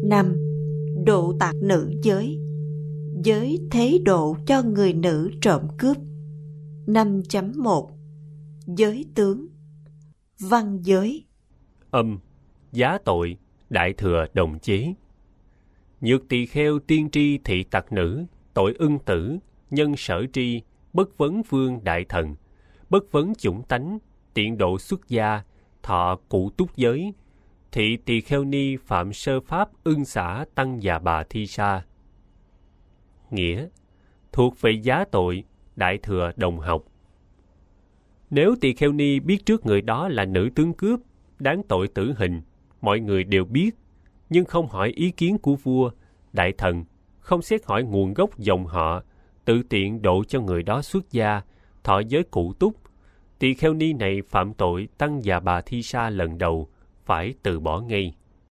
5. Độ tặc nữ giới. Giới thế độ cho người nữ trộm cướp. 5.1. Giới tướng. Văn giới. Âm, giá tội, đại thừa đồng chế. Nhược tỳ kheo tiên tri thị tặc nữ, tội ưng tử, nhân sở tri, bất vấn vương đại thần, bất vấn chủng tánh, tiện độ xuất gia, thọ cụ túc giới, thị tỳ kheo ni phạm sơ pháp ưng xả tăng già bà thi sa. Nghĩa, thuộc về giá tội, đại thừa đồng học. Nếu tỳ kheo ni biết trước người đó là nữ tướng cướp, đáng tội tử hình, mọi người đều biết, nhưng không hỏi ý kiến của vua, đại thần, không xét hỏi nguồn gốc dòng họ, tự tiện độ cho người đó xuất gia, thọ giới cụ túc, tỳ kheo ni này phạm tội tăng già bà thi sa lần đầu, phải từ bỏ ngay.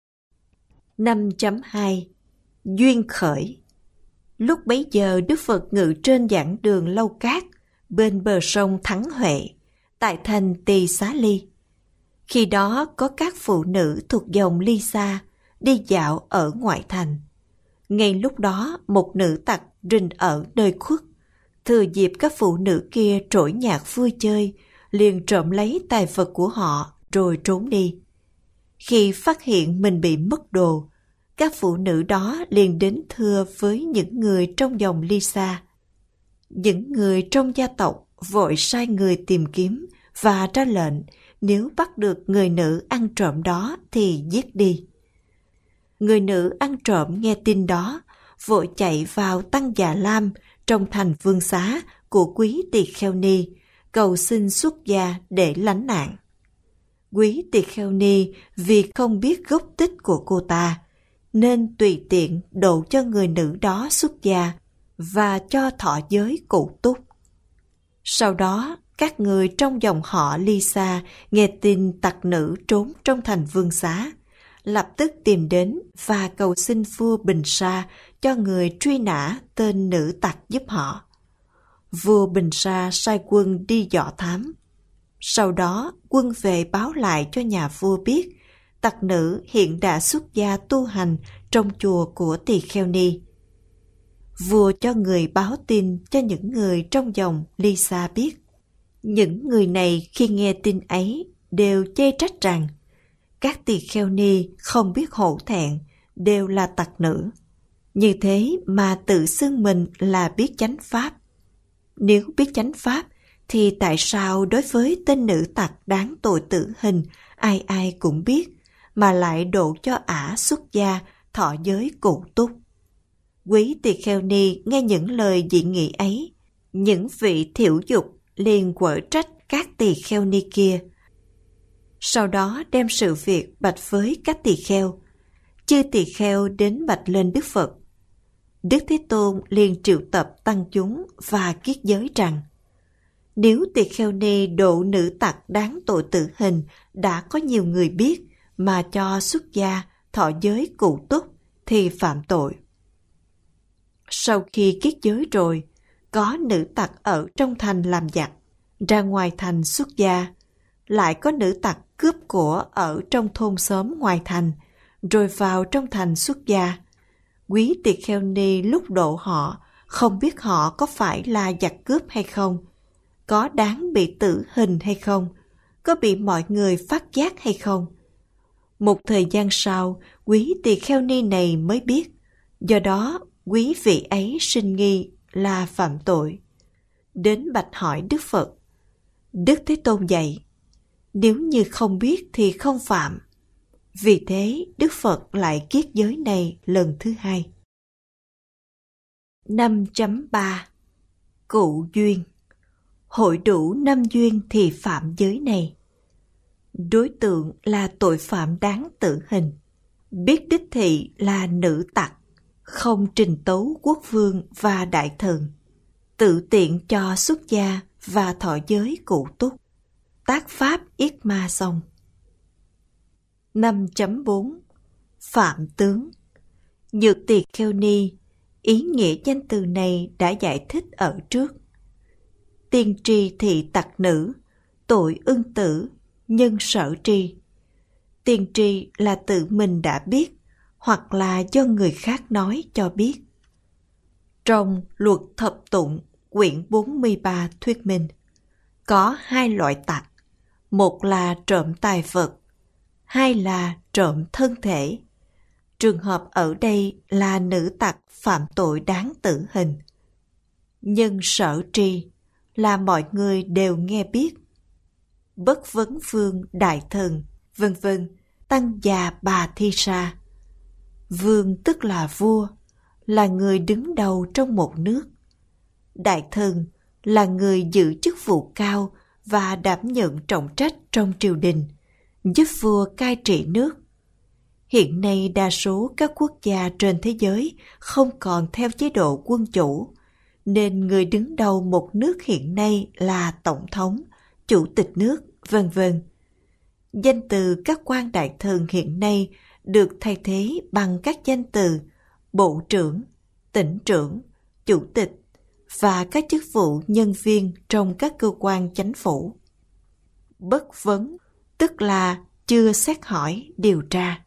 5.2. Duyên khởi. Lúc bấy giờ Đức Phật ngự trên giảng đường Lâu Cát, bên bờ sông Thắng Huệ, tại thành Tỳ Xá Ly. Khi đó có các phụ nữ thuộc dòng Ly Sa đi dạo ở ngoại thành. Ngay lúc đó một nữ tặc rình ở nơi khuất, thừa dịp các phụ nữ kia trỗi nhạc vui chơi, liền trộm lấy tài vật của họ rồi trốn đi. Khi phát hiện mình bị mất đồ, các phụ nữ đó liền đến thưa với những người trong dòng Ly Sa. Những người trong gia tộc vội sai người tìm kiếm và ra lệnh nếu bắt được người nữ ăn trộm đó thì giết đi. Người nữ ăn trộm nghe tin đó, vội chạy vào Tăng Già Lam trong thành Vương Xá của quý tỳ kheo ni, cầu xin xuất gia để lánh nạn. Quý tỳ kheo ni vì không biết gốc tích của cô ta, nên tùy tiện độ cho người nữ đó xuất gia và cho thọ giới cụ túc. Sau đó, các người trong dòng họ Ly Sa nghe tin tặc nữ trốn trong thành Vương Xá, lập tức tìm đến và cầu xin vua Bình Sa cho người truy nã tên nữ tặc giúp họ. Vua Bình Sa sai quân đi dò thám. Sau đó, quân về báo lại cho nhà vua biết tặc nữ hiện đã xuất gia tu hành trong chùa của tỳ kheo ni. Vua cho người báo tin cho những người trong dòng Ly Sa biết. Những người này khi nghe tin ấy đều chê trách rằng các tỳ kheo ni không biết hổ thẹn, đều là tặc nữ. Như thế mà tự xưng mình là biết chánh pháp. Nếu biết chánh pháp thì tại sao đối với tên nữ tặc đáng tội tử hình ai ai cũng biết, mà lại độ cho ả xuất gia thọ giới cụ túc? Quý tỳ kheo ni nghe những lời dị nghị ấy, những vị thiểu dục liền quở trách các tỳ kheo ni kia. Sau đó đem sự việc bạch với các tỳ kheo. Chư tỳ kheo đến bạch lên Đức Phật. Đức Thế Tôn liền triệu tập tăng chúng và kiết giới rằng: nếu tỳ kheo ni độ nữ tặc đáng tội tử hình đã có nhiều người biết mà cho xuất gia thọ giới cụ túc thì phạm tội. Sau khi kiết giới rồi, có nữ tặc ở trong thành làm giặc, ra ngoài thành xuất gia. Lại có nữ tặc cướp của ở trong thôn xóm ngoài thành, rồi vào trong thành xuất gia. Quý tỳ kheo ni lúc độ họ, không biết họ có phải là giặc cướp hay không, có đáng bị tử hình hay không, có bị mọi người phát giác hay không. Một thời gian sau, quý tỳ kheo ni này mới biết, do đó quý vị ấy sinh nghi là phạm tội. Đến bạch hỏi Đức Phật. Đức Thế Tôn dạy: nếu như không biết thì không phạm. Vì thế Đức Phật lại kiết giới này lần thứ hai. 5.3. Cụ duyên. Hội đủ 5 duyên thì phạm giới này. Đối tượng là tội phạm đáng tử hình. Biết đích thị là nữ tặc, không trình tấu quốc vương và đại thần, tự tiện cho xuất gia và thọ giới cụ túc, tác pháp yết ma xong. 5.4. Phạm tướng. Nhược tỳ kheo ni, ý nghĩa danh từ này đã giải thích ở trước. Tiên tri thị tặc nữ, tội ưng tử, nhân sở tri. Tiên tri là tự mình đã biết, hoặc là do người khác nói cho biết. Trong Luật Thập Tụng, quyển 43 thuyết minh, có 2 loại tặc, một là trộm tài vật, 2 là trộm thân thể. Trường hợp ở đây là nữ tặc phạm tội đáng tử hình. Nhưng sở tri là mọi người đều nghe biết. Bất Vấn Vương Đại Thần, vân vân, Tăng Già Bà Thi Sa. Vương tức là vua, là người đứng đầu trong một nước. Đại Thần là người giữ chức vụ cao và đảm nhận trọng trách trong triều đình, giúp vua cai trị nước. Hiện nay đa số các quốc gia trên thế giới không còn theo chế độ quân chủ, nên người đứng đầu một nước hiện nay là tổng thống, chủ tịch nước, vân vân. Danh từ các quan đại thần hiện nay được thay thế bằng các danh từ bộ trưởng, tỉnh trưởng, chủ tịch và các chức vụ nhân viên trong các cơ quan chính phủ. Bất vấn tức là chưa xét hỏi điều tra.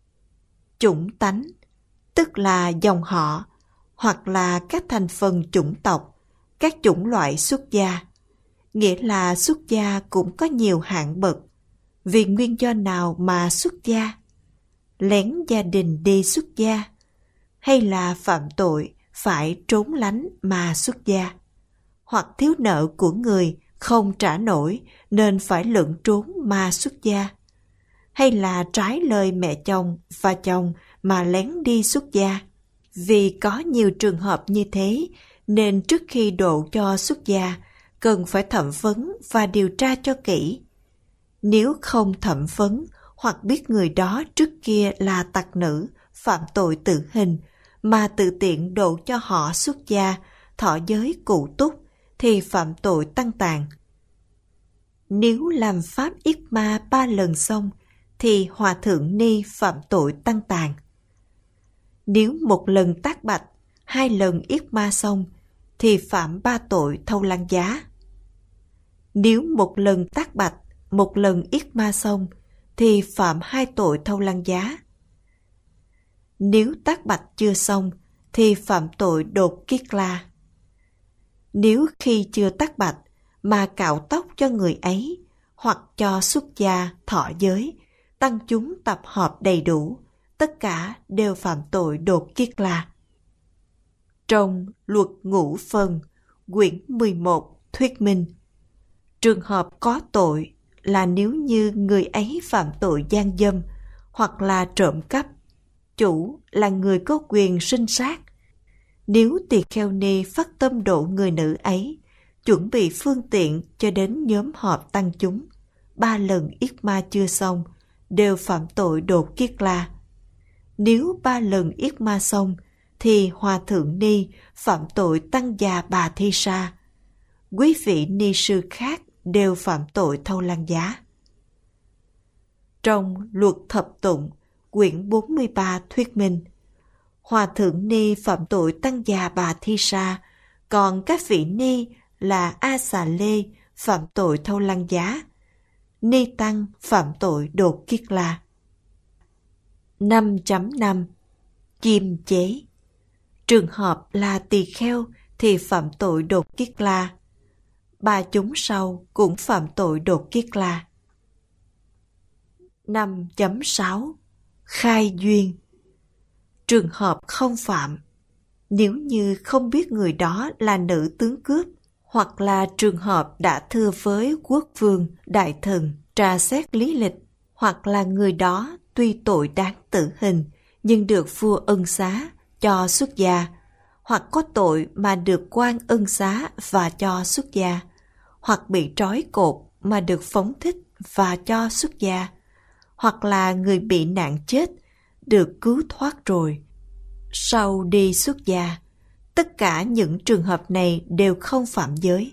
Chủng tánh tức là dòng họ hoặc là các thành phần chủng tộc, các chủng loại xuất gia, nghĩa là xuất gia cũng có nhiều hạng bậc. Vì nguyên do nào mà xuất gia? Lén gia đình đi xuất gia, hay là phạm tội phải trốn lánh mà xuất gia, hoặc thiếu nợ của người không trả nổi nên phải lẩn trốn mà xuất gia, hay là trái lời mẹ chồng và chồng mà lén đi xuất gia. Vì có nhiều trường hợp như thế nên trước khi độ cho xuất gia cần phải thẩm vấn và điều tra cho kỹ. Nếu không thẩm vấn hoặc biết người đó trước kia là tặc nữ phạm tội tử hình mà tự tiện độ cho họ xuất gia, thọ giới cụ túc thì phạm tội tăng tàn. Nếu làm pháp yết ma 3 lần xong thì hòa thượng ni phạm tội tăng tàn. Nếu 1 lần tác bạch, 2 lần yết ma xong thì phạm 3 tội thâu lăng giá. Nếu 1 lần tác bạch, 1 lần yết ma xong thì phạm 2 tội thâu lăng giá. Nếu tác bạch chưa xong thì phạm tội đột kiết la. Nếu khi chưa tác bạch mà cạo tóc cho người ấy hoặc cho xuất gia thọ giới, tăng chúng tập hợp đầy đủ, tất cả đều phạm tội đột kiết la. Trong Luật Ngũ Phân, quyển 11 thuyết minh, trường hợp có tội là nếu như người ấy phạm tội gian dâm hoặc là trộm cắp, chủ là người có quyền sinh sát. Nếu tỳ kheo ni phát tâm độ người nữ ấy, chuẩn bị phương tiện cho đến nhóm họp tăng chúng, 3 lần yết ma chưa xong, đều phạm tội đột kiết la. Nếu 3 lần yết ma xong, thì hòa thượng ni phạm tội Tăng Già Bà Thi Sa. Quý vị ni sư khác đều phạm tội thâu lăng giá. Trong Luật Thập Tụng, quyển 43 thuyết minh, hòa thượng ni phạm tội Tăng Già Bà Thi Sa, còn các vị ni là A Xà Lê phạm tội thâu lăng giá, ni tăng phạm tội đột kiết la. 5.5 Kiềm chế. Trường hợp là tỳ kheo thì phạm tội đột kiết la. 3 chúng sau cũng phạm tội đột kiết la. 5.6 Khai duyên. Trường hợp không phạm, nếu như không biết người đó là nữ tướng cướp, hoặc là trường hợp đã thưa với quốc vương, đại thần, tra xét lý lịch, hoặc là người đó tuy tội đáng tử hình nhưng được vua ân xá cho xuất gia, hoặc có tội mà được quan ân xá và cho xuất gia, hoặc bị trói cột mà được phóng thích và cho xuất gia, hoặc là người bị nạn chết được cứu thoát rồi sau đi xuất gia. Tất cả những trường hợp này đều không phạm giới.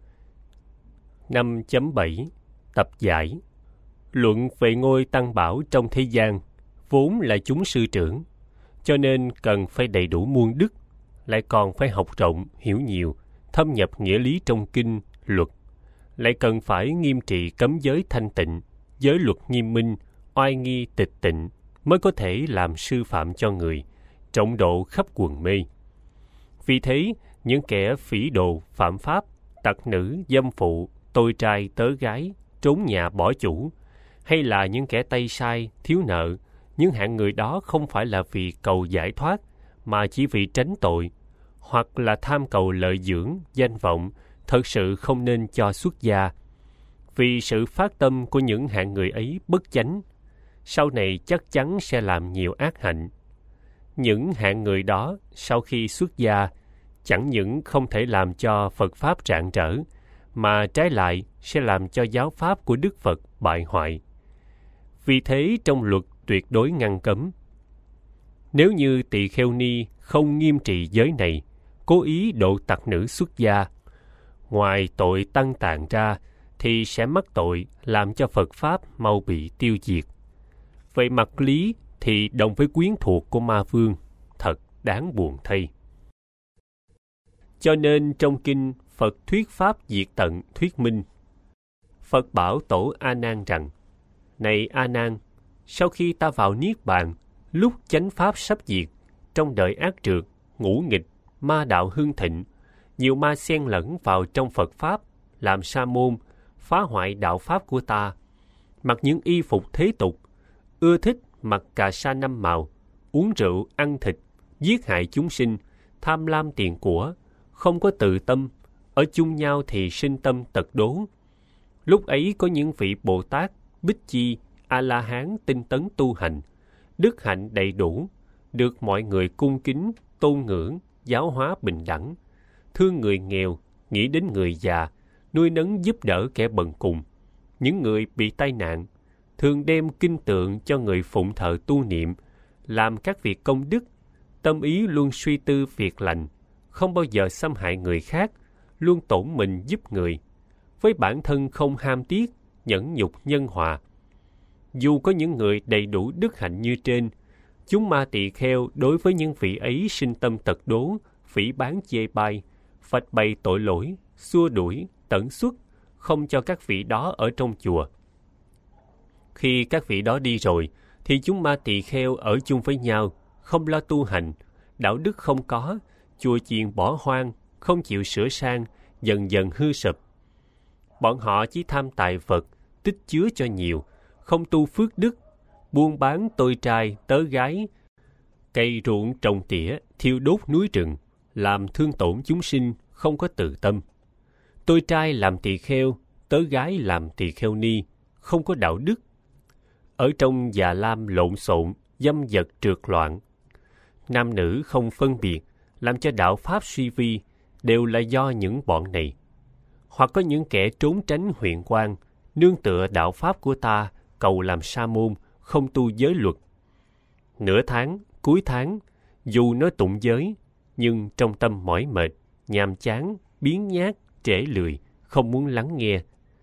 5.7 Tập giải. Luận về ngôi tăng bảo trong thế gian vốn là chúng sư trưởng, cho nên cần phải đầy đủ muôn đức, lại còn phải học rộng, hiểu nhiều, thâm nhập nghĩa lý trong kinh, luật, lại cần phải nghiêm trị cấm giới thanh tịnh, giới luật nghiêm minh, oai nghi tịch tịnh, mới có thể làm sư phạm cho người, trọng độ khắp quần mê. Vì thế, những kẻ phỉ đồ, phạm pháp, tặc nữ, dâm phụ, tôi trai, tớ gái, trốn nhà bỏ chủ, hay là những kẻ tay sai, thiếu nợ, những hạng người đó không phải là vì cầu giải thoát, mà chỉ vì tránh tội, hoặc là tham cầu lợi dưỡng, danh vọng, thật sự không nên cho xuất gia. Vì sự phát tâm của những hạng người ấy bất chánh, sau này chắc chắn sẽ làm nhiều ác hạnh. Những hạng người đó sau khi xuất gia chẳng những không thể làm cho Phật Pháp rạng rỡ, mà trái lại sẽ làm cho giáo Pháp của Đức Phật bại hoại. Vì thế trong luật tuyệt đối ngăn cấm. Nếu như tỳ kheo ni không nghiêm trì giới này, cố ý độ tặc nữ xuất gia, ngoài tội tăng tàn ra, thì sẽ mắc tội làm cho Phật Pháp mau bị tiêu diệt. Về mặt lý thì đồng với quyến thuộc của ma vương, thật đáng buồn thay. Cho nên trong kinh Phật thuyết Pháp diệt tận thuyết minh. Phật bảo tổ A Nan rằng: Này A Nan, sau khi ta vào Niết Bàn, lúc chánh Pháp sắp diệt, trong đời ác trượt, ngũ nghịch, ma đạo hưng thịnh, nhiều ma xen lẫn vào trong Phật Pháp, làm sa môn, phá hoại đạo Pháp của ta, mặc những y phục thế tục, ưa thích mặc cà sa 5 màu, uống rượu, ăn thịt, giết hại chúng sinh, tham lam tiền của, không có tự tâm, ở chung nhau thì sinh tâm tật đố. Lúc ấy có những vị Bồ Tát, Bích Chi, A-la-hán tinh tấn tu hành, đức hạnh đầy đủ, được mọi người cung kính, tôn ngưỡng, giáo hóa bình đẳng, thương người nghèo, nghĩ đến người già, nuôi nấng giúp đỡ kẻ bần cùng, những người bị tai nạn, thường đem kinh tượng cho người phụng thờ tu niệm, làm các việc công đức, tâm ý luôn suy tư việc lành, không bao giờ xâm hại người khác, luôn tổn mình giúp người, với bản thân không ham tiếc, nhẫn nhục nhân hòa. Dù có những người đầy đủ đức hạnh như trên, chúng ma tỳ kheo đối với những vị ấy sinh tâm tật đố, phỉ báng chê bai, phạch bày tội lỗi, xua đuổi, tẩn xuất, không cho các vị đó ở trong chùa. Khi các vị đó đi rồi, thì chúng ma tỳ kheo ở chung với nhau, không lo tu hành, đạo đức không có, chùa chiền bỏ hoang, không chịu sửa sang, dần dần hư sụp. Bọn họ chỉ tham tài vật, tích chứa cho nhiều, không tu phước đức, buôn bán tôi trai, tớ gái, cây ruộng trồng tỉa, thiêu đốt núi rừng, làm thương tổn chúng sinh, không có tự tâm. Tôi trai làm tỳ kheo, tớ gái làm tỳ kheo ni, không có đạo đức. Ở trong già lam lộn xộn, dâm dật trượt loạn. Nam nữ không phân biệt, làm cho đạo Pháp suy vi, đều là do những bọn này. Hoặc có những kẻ trốn tránh huyện quan, nương tựa đạo Pháp của ta, cầu làm sa môn, không tu giới luật. Nửa tháng, cuối tháng, dù nói tụng giới, nhưng trong tâm mỏi mệt, nhàm chán, biếng nhác, trễ lười, không muốn lắng nghe.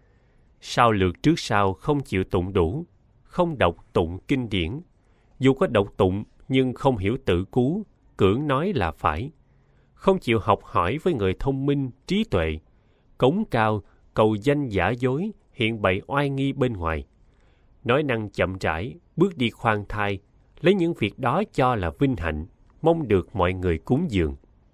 Sao lược trước sau không chịu tụng đủ, không đọc tụng kinh điển. Dù có đọc tụng nhưng không hiểu tự cú, cưỡng nói là phải. Không chịu học hỏi với người thông minh, trí tuệ. Cống cao, cầu danh giả dối, hiện bày oai nghi bên ngoài. Nói năng chậm rãi, bước đi khoan thai, lấy những việc đó cho là vinh hạnh, mong được mọi người cúng dường.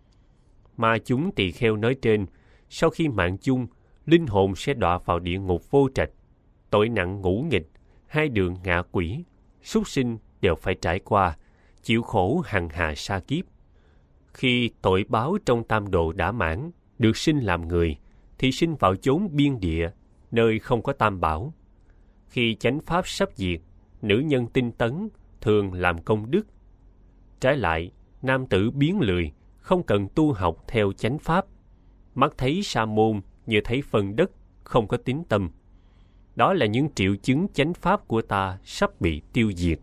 Mà chúng tỳ kheo nói trên, sau khi mạng chung, linh hồn sẽ đọa vào địa ngục vô trạch, tội nặng ngũ nghịch, 2 đường ngạ quỷ, súc sinh đều phải trải qua, chịu khổ hằng hà sa kiếp. Khi tội báo trong tam độ đã mãn, được sinh làm người, thì sinh vào chốn biên địa, nơi không có tam bảo. Khi chánh pháp sắp diệt, nữ nhân tinh tấn, thường làm công đức. Trái lại, nam tử biến lười, không cần tu học theo chánh pháp. Mắt thấy sa môn như thấy phân đất, không có tín tâm. Đó là những triệu chứng chánh pháp của ta sắp bị tiêu diệt.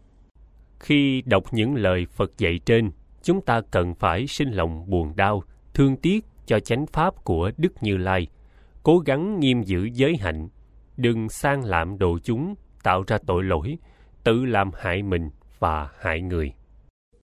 Khi đọc những lời Phật dạy trên, chúng ta cần phải sinh lòng buồn đau, thương tiếc cho chánh pháp của Đức Như Lai, cố gắng nghiêm giữ giới hạnh, đừng sang lạm độ chúng, tạo ra tội lỗi, tự làm hại mình và hại người.